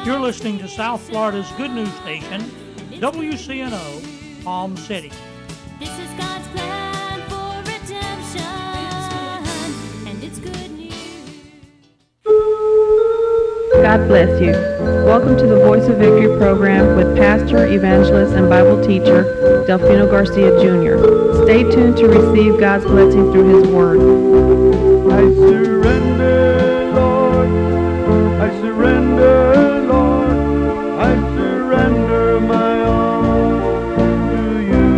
You're listening to South Florida's good news station, WCNO, Palm City. This is God's plan for redemption, and it's good news. God bless you. Welcome to the Voice of Victory program with pastor, evangelist, and Bible teacher, Delfino Garcia Jr. Stay tuned to receive God's blessing through His Word. I surrender, Lord. I surrender, Lord. I surrender my all to you.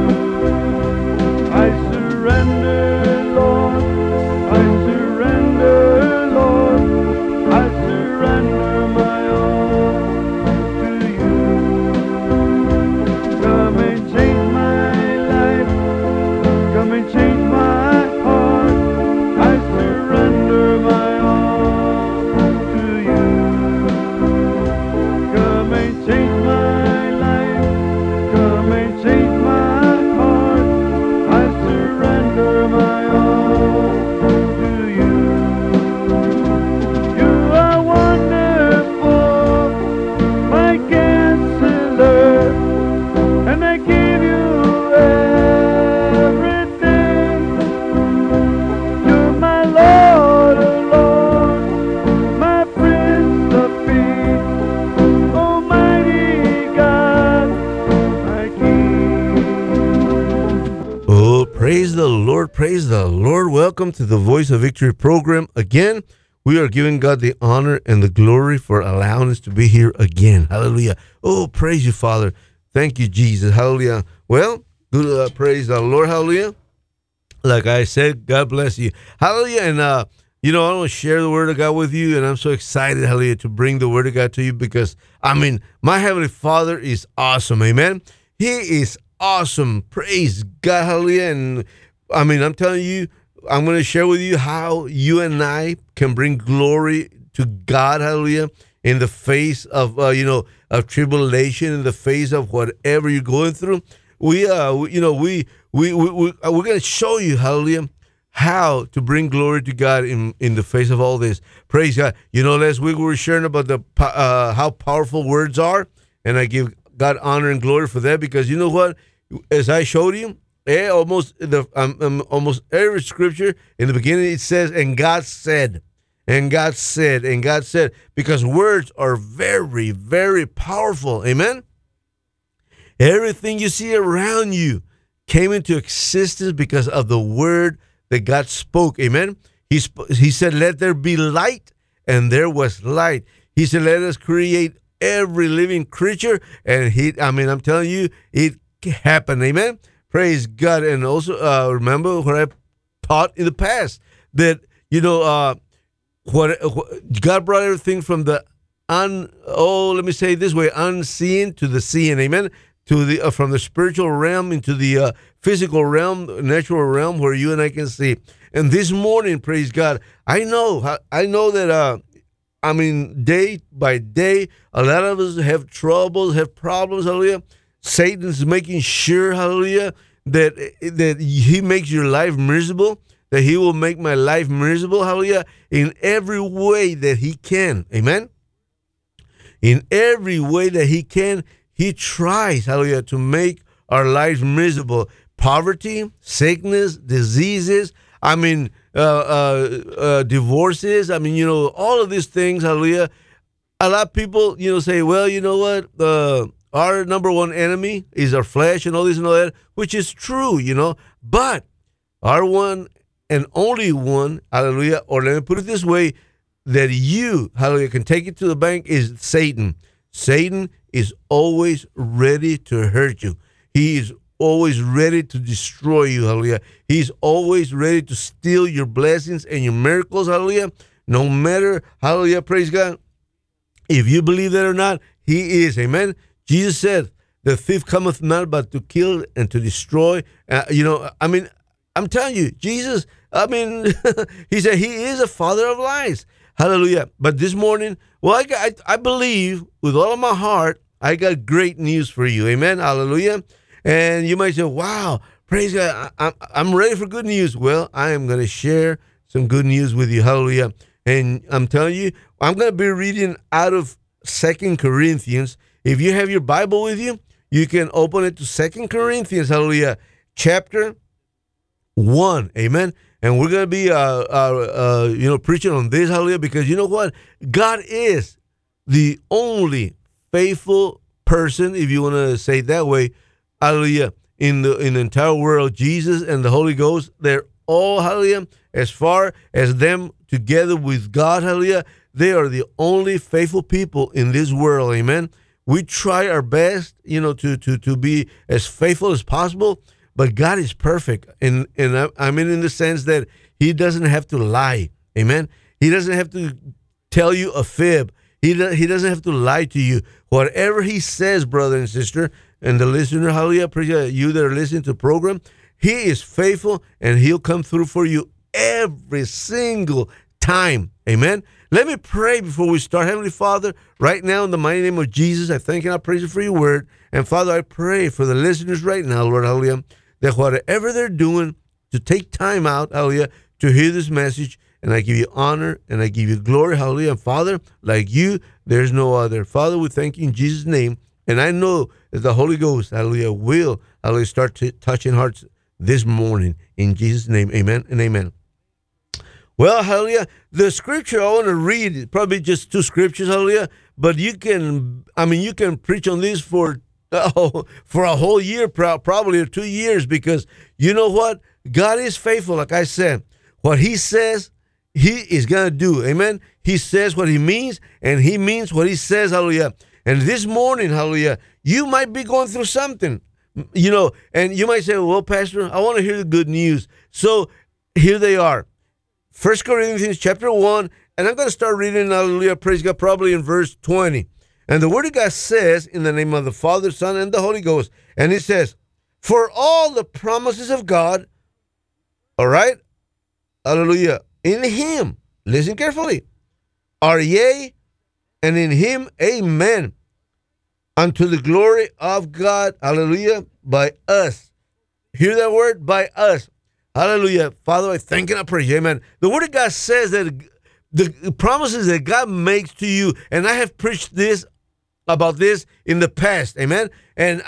I surrender, Lord. I surrender, Lord. I surrender my all to you. Come and change my life. Come and change my heart. I surrender my all to you. Come and change my life. Come and change my heart. I surrender my all to you. You are wonderful, my counselor, and I give you everything. You're my Lord, oh Lord, my Prince of Peace, Almighty God, my King. Oh, praise the Lord, praise the Lord. Welcome to the Voice of Victory program. Again, we are giving God the honor and the glory for allowing us to be here again. Hallelujah. Oh, praise you, Father. Thank you, Jesus. Hallelujah. Well, good, praise the Lord. Hallelujah. Like I said, God bless you. Hallelujah. And, I want to share the word of God with you. And I'm so excited, hallelujah, to bring the word of God to you because, my Heavenly Father is awesome. Amen. He is awesome. Praise God. Hallelujah. And, I'm telling you, I'm going to share with you how you and I can bring glory to God. Hallelujah. In the face of, of tribulation, in the face of whatever you're going through. We're going to show you, hallelujah, how to bring glory to God in the face of all this. Praise God. Last week we were sharing about how powerful words are, and I give God honor and glory for that because you know what? As I showed you, almost every scripture in the beginning it says, "And God said." And God said, and God said, because words are very, very powerful. Amen. Everything you see around you came into existence because of the word that God spoke. Amen. He said, "Let there be light," and there was light. He said, "Let us create every living creature," and I'm telling you, it happened. Amen. Praise God. And also remember what I taught in the past that what God brought everything from the unseen to the seen. Amen. To the from the spiritual realm into the physical realm, natural realm where you and I can see. And this morning, praise God, I know that day by day, a lot of us have troubles, have problems. Hallelujah. Satan's making sure, hallelujah, that he makes your life miserable. That he will make my life miserable, hallelujah, in every way that he can. Amen. In every way that he can. He tries, hallelujah, to make our lives miserable. Poverty, sickness, diseases, divorces, all of these things, hallelujah. A lot of people, say, well, you know what? Our number one enemy is our flesh and all this and all that, which is true, But our one and only one, hallelujah, or let me put it this way, that you, hallelujah, can take it to the bank is Satan. Satan is always ready to hurt you. He is always ready to destroy you, hallelujah. He's always ready to steal your blessings and your miracles, hallelujah. No matter, hallelujah, praise God. If you believe that or not, he is, amen. Jesus said, "The thief cometh not but to kill and to destroy." I'm telling you, Jesus, he said he is a father of lies. Hallelujah. But this morning, well, I believe with all of my heart, I got great news for you. Amen. Hallelujah. And you might say, wow, praise God, I'm ready for good news. Well, I am going to share some good news with you. Hallelujah. And I'm telling you, I'm going to be reading out of Second Corinthians. If you have your Bible with you, you can open it to Second Corinthians, hallelujah, chapter 1. Amen. And we're going to be, preaching on this, hallelujah, because you know what? God is the only faithful person, if you want to say it that way, hallelujah, in the entire world. Jesus and the Holy Ghost, they're all, hallelujah, as far as them together with God, hallelujah, they are the only faithful people in this world. Amen. We try our best, to be as faithful as possible, but God is perfect. And I mean in the sense that he doesn't have to lie. Amen. He doesn't have to tell you a fib. He doesn't have to lie to you. Whatever he says, brother and sister, and the listener, hallelujah, appreciate you that are listening to the program, he is faithful and he'll come through for you every single time. Amen. Let me pray before we start. Heavenly Father, right now in the mighty name of Jesus, I thank and I praise you for your word. And Father, I pray for the listeners right now, Lord, hallelujah, that whatever they're doing, to take time out, hallelujah, to hear this message. And I give you honor and I give you glory, hallelujah. And Father, like you, there's no other. Father, we thank you in Jesus' name. And I know that the Holy Ghost, hallelujah, will, hallelujah, start touching hearts this morning. In Jesus' name, amen and amen. Well, hallelujah, the scripture I want to read, probably just 2 scriptures, hallelujah, but you can preach on this for a whole year, probably, or 2 years, because you know what? God is faithful, like I said. What he says, he is going to do, amen? He says what he means, and he means what he says, hallelujah. And this morning, hallelujah, you might be going through something, and you might say, well, Pastor, I want to hear the good news. So here they are. 1 Corinthians chapter 1, and I'm going to start reading, hallelujah, praise God, probably in verse 20. And the word of God says, in the name of the Father, Son, and the Holy Ghost, and it says, for all the promises of God, all right, hallelujah, in him, listen carefully, are yea, and in him, amen, unto the glory of God, hallelujah, by us. Hear that word? By us. Hallelujah. Father, I thank and I praise you. Amen. The word of God says that the promises that God makes to you, and I have preached about this in the past. Amen. And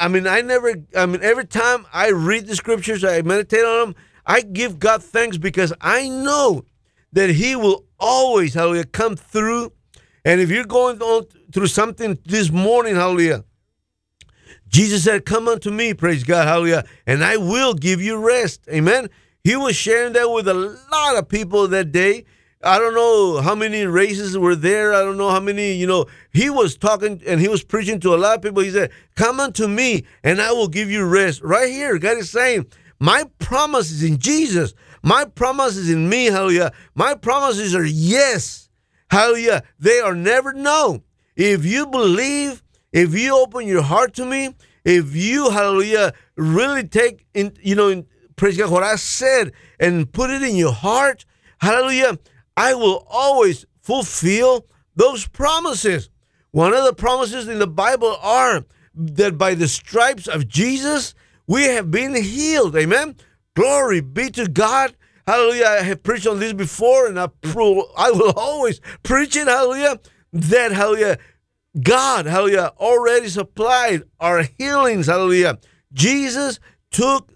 every time I read the scriptures, I meditate on them, I give God thanks because I know that he will always, hallelujah, come through. And if you're going on through something this morning, hallelujah, Jesus said, come unto me, praise God, hallelujah, and I will give you rest. Amen. He was sharing that with a lot of people that day. I don't know how many races were there. I don't know how many, he was talking and he was preaching to a lot of people. He said, come unto me and I will give you rest. Right here, God is saying, my promise is in Jesus. My promise is in me, hallelujah. My promises are yes, hallelujah. They are never no. If you believe, if you open your heart to me, if you, hallelujah, really take in, praise God, what I said and put it in your heart, hallelujah, I will always fulfill those promises. One of the promises in the Bible are that by the stripes of Jesus, we have been healed. Amen. Glory be to God. Hallelujah. I have preached on this before, and I will always preach it. Hallelujah. That, hallelujah, God, hallelujah, already supplied our healings. Hallelujah. Jesus took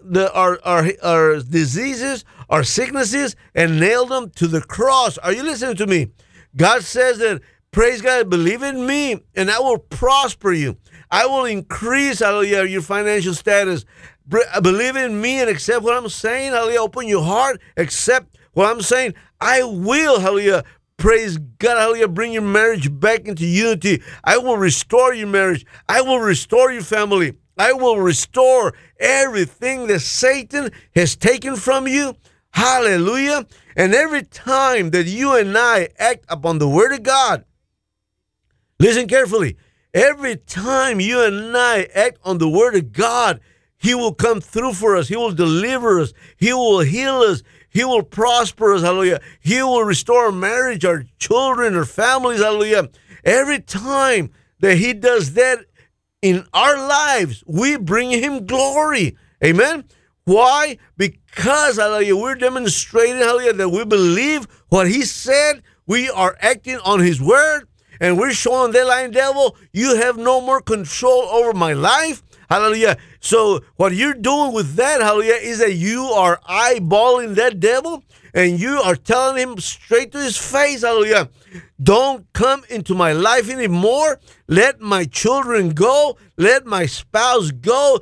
our diseases, our sicknesses, and nailed them to the cross. Are you listening to me? God says that, praise God, believe in me, and I will prosper you. I will increase, hallelujah, your financial status. Believe in me and accept what I'm saying. Hallelujah. Open your heart. Accept what I'm saying. I will, hallelujah, praise God, hallelujah, bring your marriage back into unity. I will restore your marriage. I will restore your family. I will restore everything that Satan has taken from you. Hallelujah. And every time that you and I act upon the word of God, listen carefully. Every time you and I act on the word of God, he will come through for us. He will deliver us. He will heal us. He will prosper us. Hallelujah. He will restore our marriage, our children, our families. Hallelujah. Every time that he does that in our lives, we bring him glory. Amen. Why? Because, hallelujah, we're demonstrating, hallelujah, that we believe what he said. We are acting on his word. And we're showing that lying devil, you have no more control over my life. Hallelujah. So what you're doing with that, hallelujah, is that you are eyeballing that devil and you are telling him straight to his face, hallelujah, don't come into my life anymore. Let my children go. Let my spouse go.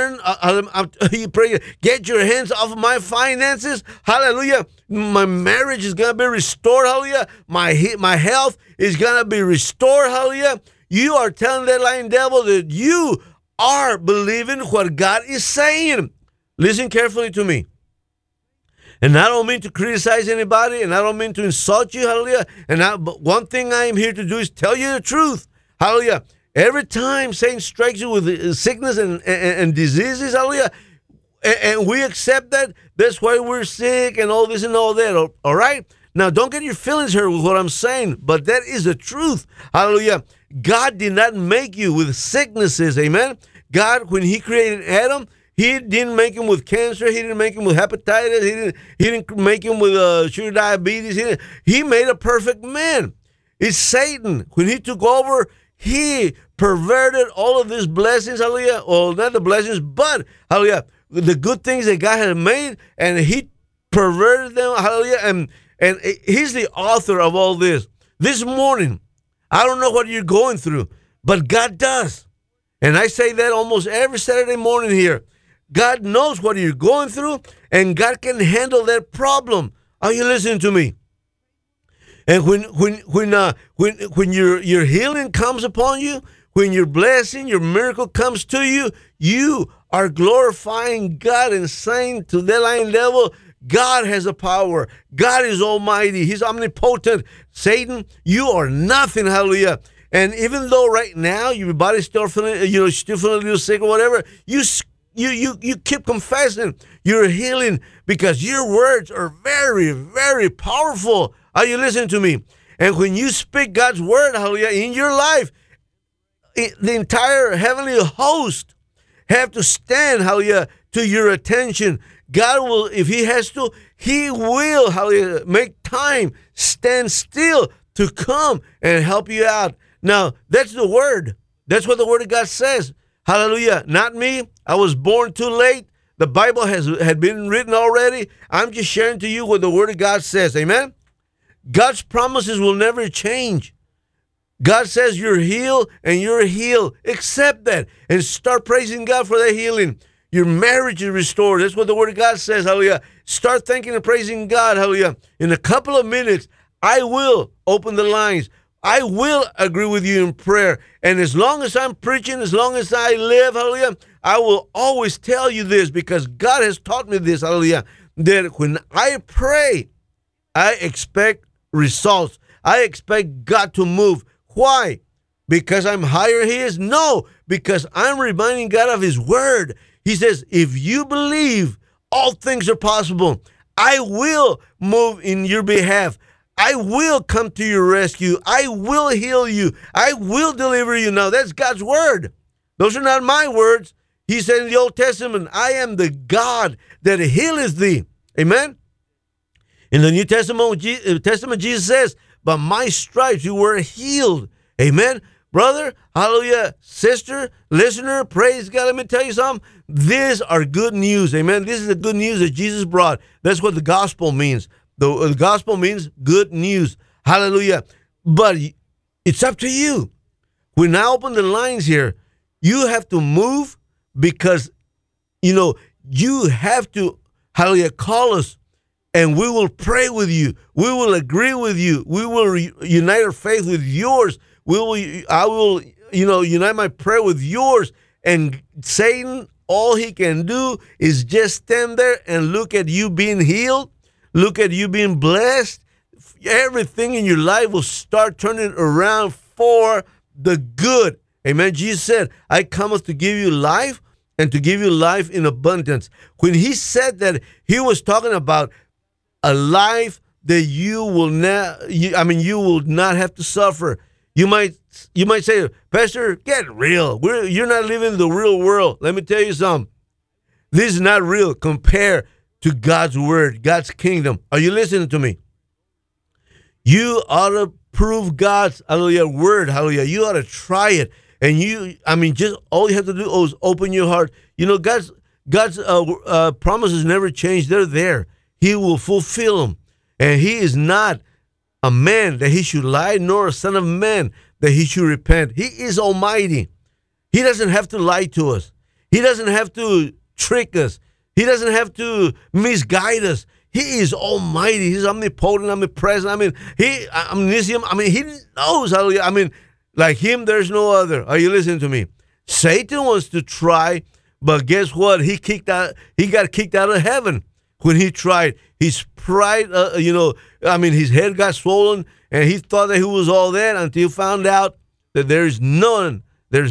You pray, get your hands off of my finances. Hallelujah. My marriage is going to be restored. Hallelujah. My health is going to be restored. Hallelujah. You are telling that lying devil that you are believing what God is saying. Listen carefully to me. And I don't mean to criticize anybody, and I don't mean to insult you, hallelujah. But one thing I am here to do is tell you the truth, hallelujah. Every time Satan strikes you with sickness and diseases, hallelujah, and we accept that, that's why we're sick and all this and all that, all right? Now, don't get your feelings hurt with what I'm saying, but that is the truth, hallelujah. God did not make you with sicknesses, amen? God, when he created Adam, he didn't make him with cancer. He didn't make him with hepatitis. He didn't make him with sugar diabetes. He made a perfect man. It's Satan. When he took over, he perverted all of these blessings, hallelujah. Well, not the blessings, but, hallelujah, the good things that God had made, and he perverted them, hallelujah. And he's the author of all this. This morning, I don't know what you're going through, but God does. And I say that almost every Saturday morning here. God knows what you're going through, and God can handle that problem. Are you listening to me? And when your healing comes upon you, when your blessing, your miracle comes to you, you are glorifying God and saying to the lying devil, God has the power. God is almighty. He's omnipotent. Satan, you are nothing. Hallelujah. And even though right now your body's still feeling, still feeling a little sick or whatever, you keep confessing you're healing because your words are very, very powerful. Are you listening to me? And when you speak God's word, hallelujah, in your life, the entire heavenly host have to stand, hallelujah, to your attention. God will, if he has to, he will, hallelujah, make time, stand still to come and help you out. Now, that's the word. That's what the word of God says. Hallelujah. Not me. I was born too late. The Bible had been written already. I'm just sharing to you what the word of God says. Amen. God's promises will never change. God says you're healed and you're healed. Accept that and start praising God for that healing. Your marriage is restored. That's what the word of God says. Hallelujah. Start thanking and praising God. Hallelujah. In a couple of minutes, I will open the lines. I will agree with you in prayer. And as long as I'm preaching, as long as I live, hallelujah, I will always tell you this because God has taught me this, hallelujah, that when I pray, I expect results. I expect God to move. Why? Because I'm higher He is? No, because I'm reminding God of His word. He says, if you believe, all things are possible. I will move in your behalf. I will come to your rescue. I will heal you. I will deliver you. Now, that's God's word. Those are not my words. He said in the Old Testament, I am the God that healeth thee. Amen? In the New Testament, Jesus says, by my stripes you were healed. Amen? Brother, hallelujah, sister, listener, praise God. Let me tell you something. These are good news. Amen? This is the good news that Jesus brought. That's what the gospel means. The gospel means good news. Hallelujah. But it's up to you. We now open the lines here. You have to move because, you have to, hallelujah, call us and we will pray with you. We will agree with you. We will unite our faith with yours. I will unite my prayer with yours. And Satan, all he can do is just stand there and look at you being healed. Look at you being blessed. Everything in your life will start turning around for the good. Amen. Jesus said, I cometh to give you life and to give you life in abundance. When he said that, he was talking about a life that you will not have to suffer. You might say, Pastor, get real. You're not living in the real world. Let me tell you something. This is not real compared to God's word, God's kingdom. Are you listening to me? You ought to prove God's, hallelujah, word, hallelujah. You ought to try it. And just all you have to do is open your heart. You know, God's promises never change. They're there. He will fulfill them. And he is not a man that he should lie, nor a son of man that he should repent. He is almighty. He doesn't have to lie to us. He doesn't have to trick us. He doesn't have to misguide us. He is almighty. He's omnipotent, omnipresent. He omniscient. He knows, hallelujah. Like him, there's no other. Are you listening to me? Satan wants to try, but guess what? He got kicked out of heaven when he tried. His pride, his head got swollen, and he thought that he was all that until he found out that there's none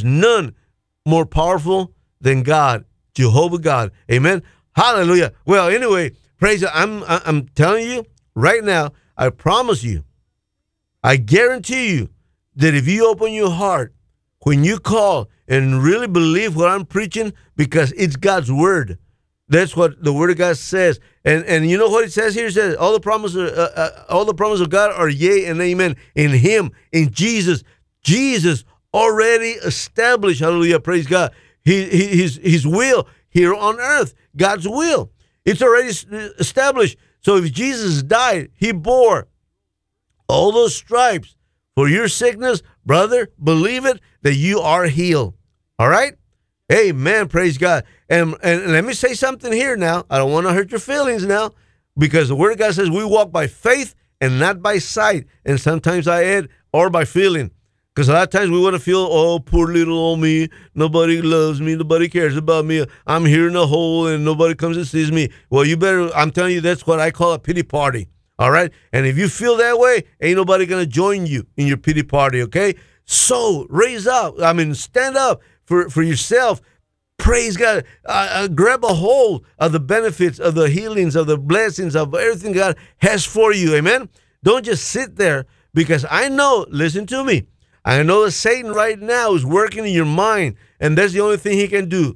more powerful than God, Jehovah God. Amen. Hallelujah. Well, anyway, praise God. I'm telling you right now, I promise you, I guarantee you that if you open your heart when you call and really believe what I'm preaching, because it's God's word. That's what the word of God says. And you know what it says here? It says all the promises of God are yea and amen in him, in Jesus. Jesus already established, hallelujah, praise God, his will here on earth, God's will. It's already established. So if Jesus died, he bore all those stripes for your sickness, brother, believe it, that you are healed. All right? Amen. Praise God. And let me say something here now. I don't want to hurt your feelings now, because the word of God says we walk by faith and not by sight. And sometimes I add, or by feeling. Because a lot of times we want to feel, oh, poor little old me. Nobody loves me. Nobody cares about me. I'm here in a hole and nobody comes and sees me. Well, you better, I'm telling you, that's what I call a pity party. All right? And if you feel that way, ain't nobody going to join you in your pity party, okay? So raise up. Stand up for yourself. Praise God. Grab a hold of the benefits, of the healings, of the blessings, of everything God has for you. Amen? Don't just sit there, because I know, listen to me, I know that Satan right now is working in your mind, and that's the only thing he can do.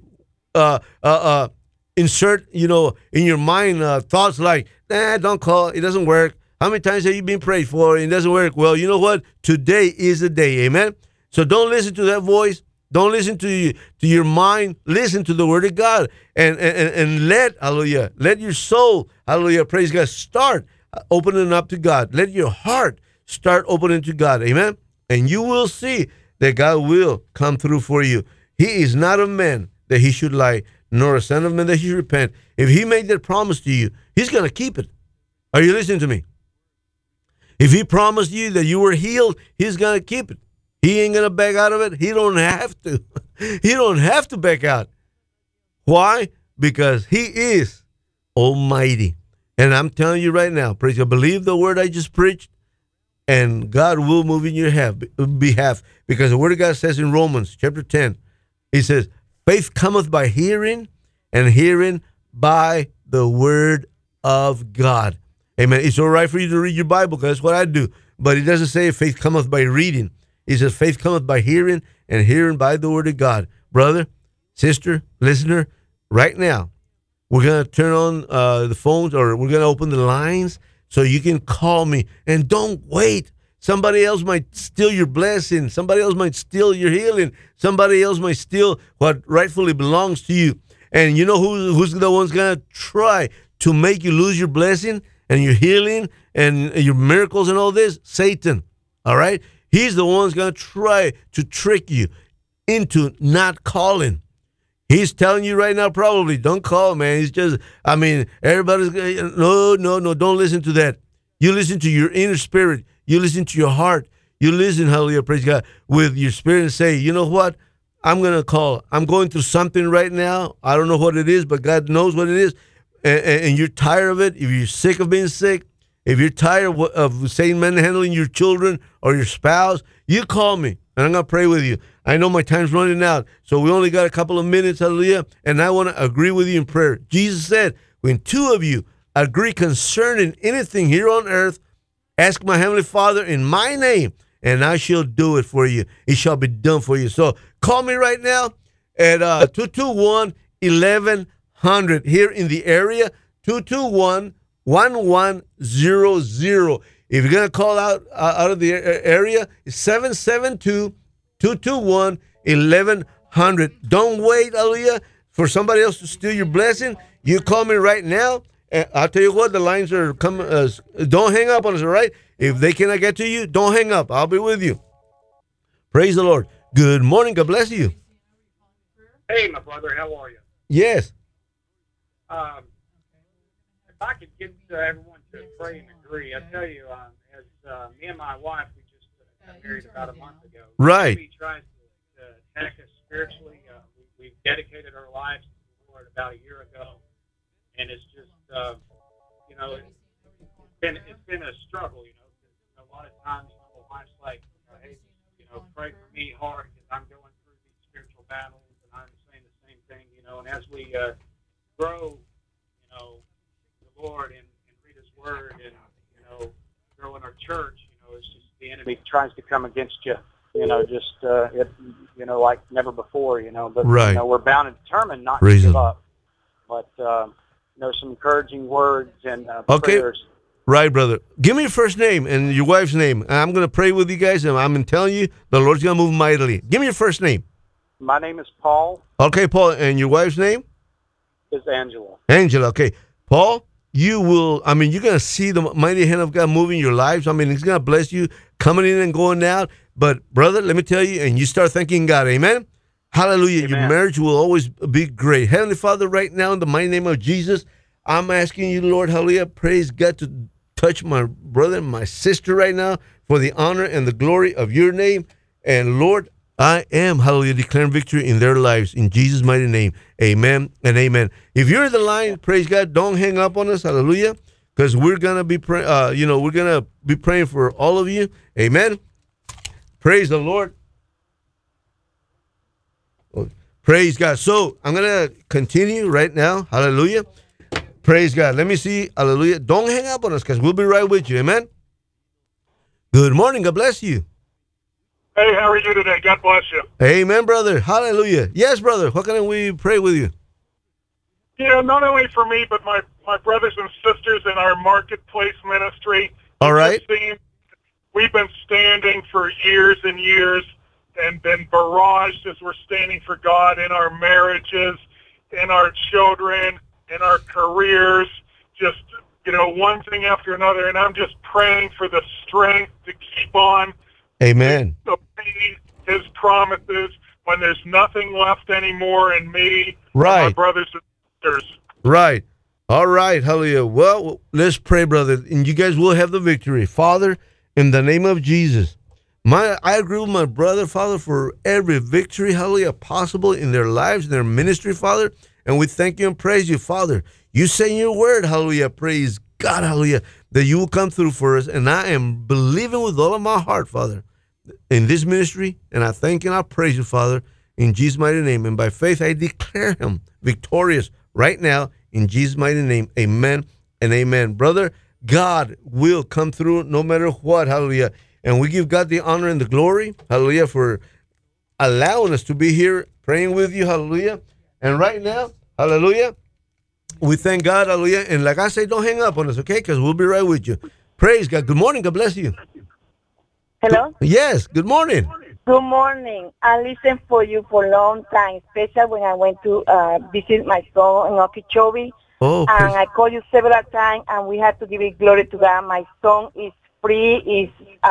Insert, in your mind thoughts like, don't call, it doesn't work. How many times have you been prayed for and it doesn't work? Well, you know what? Today is the day, amen? So don't listen to that voice. Don't listen to your mind. Listen to the word of God, and let your soul, hallelujah, praise God, start opening up to God. Let your heart start opening to God, amen? And you will see that God will come through for you. He is not a man that he should lie, nor a son of man that he should repent. If he made that promise to you, he's going to keep it. Are you listening to me? If he promised you that you were healed, he's going to keep it. He ain't going to back out of it. He don't have to. He don't have to back out. Why? Because he is almighty. And I'm telling you right now, praise God, believe the word I just preached, and God will move in your behalf. Because the word of God says in Romans chapter 10, he says, faith cometh by hearing, and hearing by the word of God. Amen. It's all right for you to read your Bible, because that's what I do. But it doesn't say faith cometh by reading. It says faith cometh by hearing, and hearing by the word of God. Brother, sister, listener, right now, we're going to turn on the phones, or we're going to open the lines so you can call me. And don't wait. Somebody else might steal your blessing. Somebody else might steal your healing. Somebody else might steal what rightfully belongs to you. And you know who's the one's going to try to make you lose your blessing and your healing and your miracles and all this? Satan. All right? He's the one who's going to try to trick you into not calling. He's telling you right now, probably, don't call, man. He's just, everybody's, no, don't listen to that. You listen to your inner spirit. You listen to your heart. You listen, hallelujah, praise God, with your spirit, and say, you know what? I'm going to call. I'm going through something right now. I don't know what it is, but God knows what it is. And you're tired of it. If you're sick of being sick, if you're tired of Satan manhandling your children or your spouse, you call me, and I'm going to pray with you. I know my time's running out, so we only got a couple of minutes, hallelujah, and I want to agree with you in prayer. Jesus said, when two of you agree concerning anything here on earth, ask my heavenly Father in my name, and I shall do it for you. It shall be done for you. So call me right now at 221-1100 here in the area, 221-1100. If you're going to call out of the area, it's 772-221-1100. Don't wait, hallelujah, for somebody else to steal your blessing. You call me right now. And I'll tell you what, the lines are coming. Don't hang up on us, all right? If they cannot get to you, don't hang up. I'll be with you. Praise the Lord. Good morning. God bless you. Hey, my brother, how are you? Yes. If I could get everyone to pray and agree, I tell you, as me and my wife, we just got married about a month ago. Right. We tried to attack us spiritually. We dedicated our lives to the Lord about a year ago, and it's just, it's been a struggle, a lot of times my wife's like, hey, pray for me hard because I'm going through these spiritual battles, and I'm saying the same thing, and as we grow, the Lord and read His Word and, grow in our church, it's just the enemy tries to come against you, like never before, but, right. We're bound and determined not Praise to give Him. up. But, some encouraging words and okay. prayers. Right, brother. Give me your first name and your wife's name. And I'm going to pray with you guys, and I'm telling you, the Lord's going to move mightily. Give me your first name. My name is Paul. Okay, Paul. And your wife's name? Is Angela. Angela. Okay. Paul, you're going to see the mighty hand of God moving your lives. He's going to bless you coming in and going out. But, brother, let me tell you, and you start thanking God. Amen? Hallelujah. Amen. Your marriage will always be great. Heavenly Father, right now, in the mighty name of Jesus, I'm asking you, Lord, hallelujah, praise God, to touch my brother and my sister right now for the honor and the glory of your name. And, Lord, I am, hallelujah, declaring victory in their lives. In Jesus' mighty name, amen and amen. If you're in the line, praise God, don't hang up on us, hallelujah, because we're going to be praying, we're going to be praying for all of you. Amen. Praise the Lord. Praise God. So I'm going to continue right now. Hallelujah. Praise God. Let me see. Hallelujah. Don't hang up on us because we'll be right with you. Amen. Good morning. God bless you. Hey, how are you today? God bless you. Amen, brother. Hallelujah. Yes, brother. How can we pray with you? Yeah, not only for me, but my brothers and sisters in our marketplace ministry. All right. We've been standing for years and years and been barraged as we're standing for God in our marriages, in our children, in our careers, just, one thing after another. And I'm just praying for the strength to keep on. Amen. Obeying His promises when there's nothing left anymore in me right. and my brothers and sisters. Right. All right. Hallelujah. Well, let's pray, brother, and you guys will have the victory. Father, in the name of Jesus, I agree with my brother, Father, for every victory, hallelujah, possible in their lives, in their ministry, Father. And we thank you and praise you, Father. You say in your word, hallelujah, praise God, hallelujah, that you will come through for us. And I am believing with all of my heart, Father, in this ministry. And I thank and I praise you, Father, in Jesus' mighty name. And by faith, I declare him victorious right now in Jesus' mighty name. Amen and amen. Brother, God will come through no matter what, hallelujah. And we give God the honor and the glory, hallelujah, for allowing us to be here praying with you, hallelujah. And right now, hallelujah, we thank God, hallelujah. And like I say, don't hang up on us, okay? Because we'll be right with you. Praise God. Good morning. God bless you. Hello? Yes, good morning. Good morning. I listened for you for a long time, especially when I went to visit my son in Okeechobee. Oh, and I called you several times, and we had to give it glory to God. My son is free,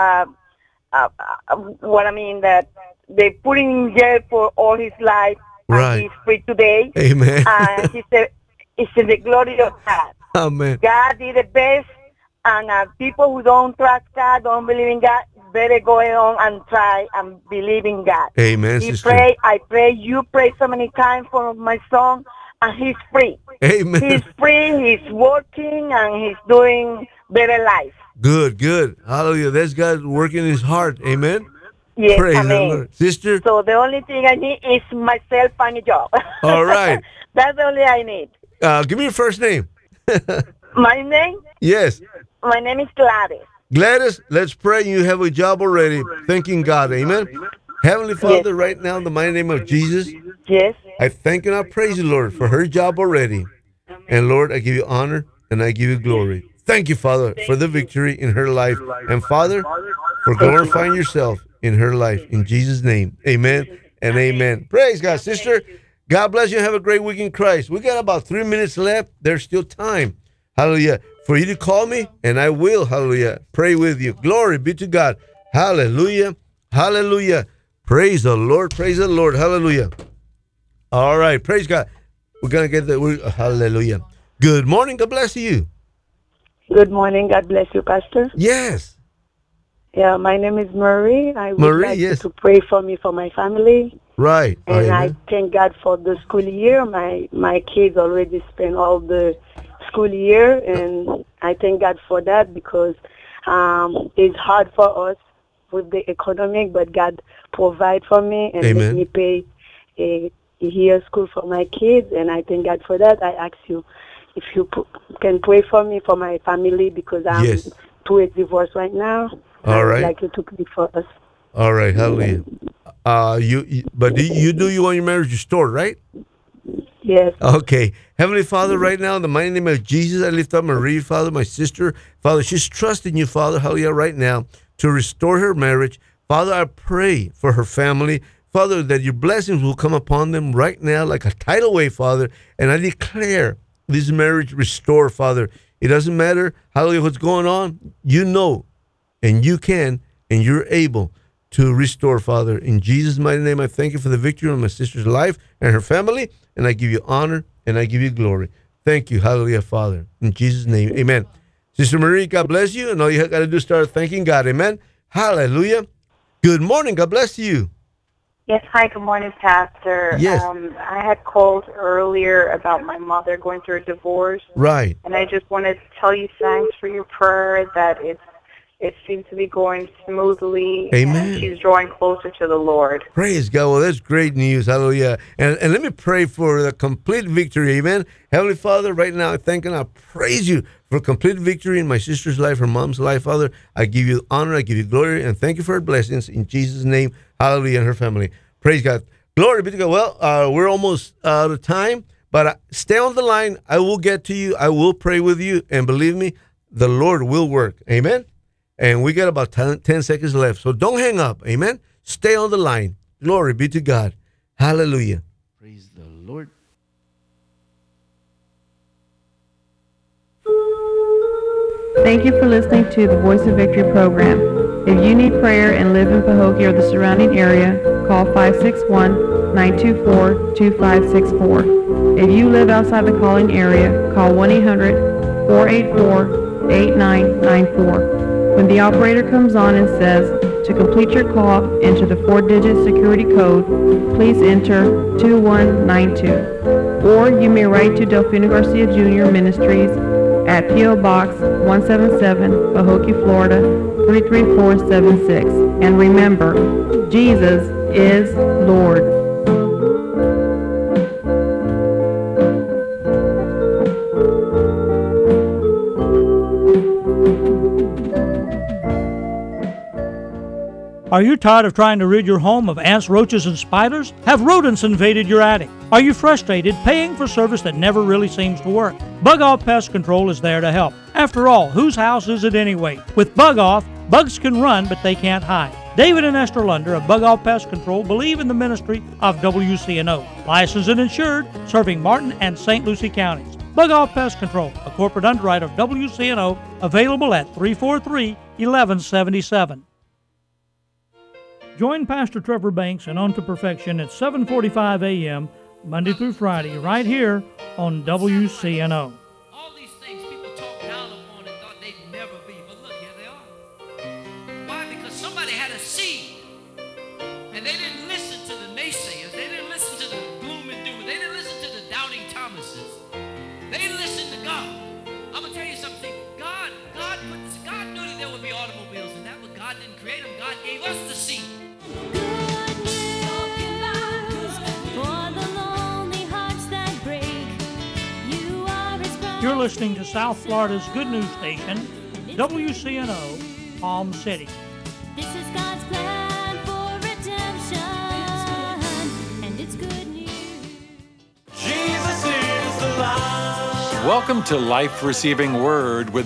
that they put him in jail for all his life, and right. he's free today. Amen. And he said, it's in the glory of God. Amen. God did the best, and people who don't trust God, don't believe in God, better go on and try and believe in God. Amen, sister. I pray, you pray so many times for my son, and he's free. Amen. He's free, he's working, and he's doing better life. Good. Hallelujah. That's God working his heart. Amen. Yes, praise amen. the Lord. Sister. So the only thing I need is myself and a job. All right. That's the only I need. Give me your first name. My name? Yes. My name is Gladys. Gladys, let's pray you have a job already. Thanking God. Amen. Heavenly Father, yes. right now in the mighty name of Jesus, yes, I thank and I praise you, Lord, for her job already. And Lord, I give you honor and I give you glory. Thank you, Father, for the victory in her life. And Father, for glorifying yourself in her life. In Jesus' name, amen and amen. Praise God, sister. God bless you. Have a great week in Christ. We got about 3 minutes left. There's still time. Hallelujah. For you to call me, and I will, hallelujah, pray with you. Glory be to God. Hallelujah. Hallelujah. Praise the Lord. Praise the Lord. Hallelujah. All right. Praise God. We're going to get the hallelujah. Good morning. God bless you. Good morning. God bless you, Pastor. Yes. Yeah, my name is Marie. I would Marie, like yes. you to pray for me, for my family. Right. And I Amen. thank God for the school year. My kids already spent all the school year, and I thank God for that because it's hard for us with the economic, but God provide for me and let Amen. me pay a year school for my kids, and I thank God for that. I ask you if you can pray for me, for my family, because I'm Yes. to a divorce right now. All I would right. like you to pray for us. All right. Hallelujah. But you want your marriage restored, right? Yes. Okay. Heavenly Father, right now, in the mighty name of Jesus, I lift up Marie, Father, my sister. Father, she's trusting you, Father, hallelujah, right now, to restore her marriage. Father, I pray for her family. Father, that your blessings will come upon them right now like a tidal wave, Father. And I declare this marriage restored, Father. It doesn't matter, hallelujah, what's going on. You know, and you can, and you're able to restore, Father. In Jesus' mighty name, I thank you for the victory on my sister's life and her family, and I give you honor and I give you glory. Thank you, hallelujah, Father. In Jesus' name, amen. Sister Marie, God bless you, and all you got to do is start thanking God, amen. Hallelujah. Good morning, God bless you. Yes, hi, good morning, Pastor. Yes. I had called earlier about my mother going through a divorce, Right. and I just wanted to tell you thanks for your prayer that it seems to be going smoothly, Amen. and she's drawing closer to the Lord. Praise God. Well, that's great news. Hallelujah. And let me pray for the complete victory. Amen. Heavenly Father, right now, I thank and I praise you for complete victory in my sister's life, her mom's life, Father. I give you honor, I give you glory, and thank you for her blessings in Jesus' name. Hallelujah. And her family. Praise God. Glory be to God. Well, we're almost out of time, but stay on the line. I will get to you. I will pray with you. And believe me, the Lord will work. Amen. And we got about 10 seconds left. So don't hang up. Amen. Stay on the line. Glory be to God. Hallelujah. Praise the Lord. Thank you for listening to the Voice of Victory program. If you need prayer and live in Pahokee or the surrounding area, call 561-924-2564. If you live outside the calling area, call 1-800-484-8994. When the operator comes on and says, to complete your call, enter the 4-digit security code, please enter 2192. Or you may write to Delfino Garcia Jr. Ministries at P.O. Box 177, Pahokee, Florida 33476. And remember, Jesus is Lord. Are you tired of trying to rid your home of ants, roaches, and spiders? Have rodents invaded your attic? Are you frustrated paying for service that never really seems to work? Bug Off Pest Control is there to help. After all, whose house is it anyway? With Bug Off, bugs can run, but they can't hide. David and Esther Lunder of Bug Off Pest Control believe in the ministry of WCNO. Licensed and insured, serving Martin and St. Lucie counties. Bug Off Pest Control, a corporate underwriter of WCNO, available at 343-1177. Join Pastor Trevor Banks and On to Perfection at 7:45 a.m. Monday through Friday, right here on WCNO. All these things people talk down upon and thought they'd never be, but look, here they are. Why? Because somebody had a seed, and they didn't listen to the naysayers. They didn't listen to the gloom and doom. They didn't listen to the doubting Thomases. They listened to God. I'm gonna tell you something. God knew that there would be automobiles, and that, but God didn't create them. God gave us the seed. You're listening to South Florida's good news station, WCNO, Palm City. This is God's plan for redemption, and it's good news. Jesus is the light. Welcome to Life Receiving Word with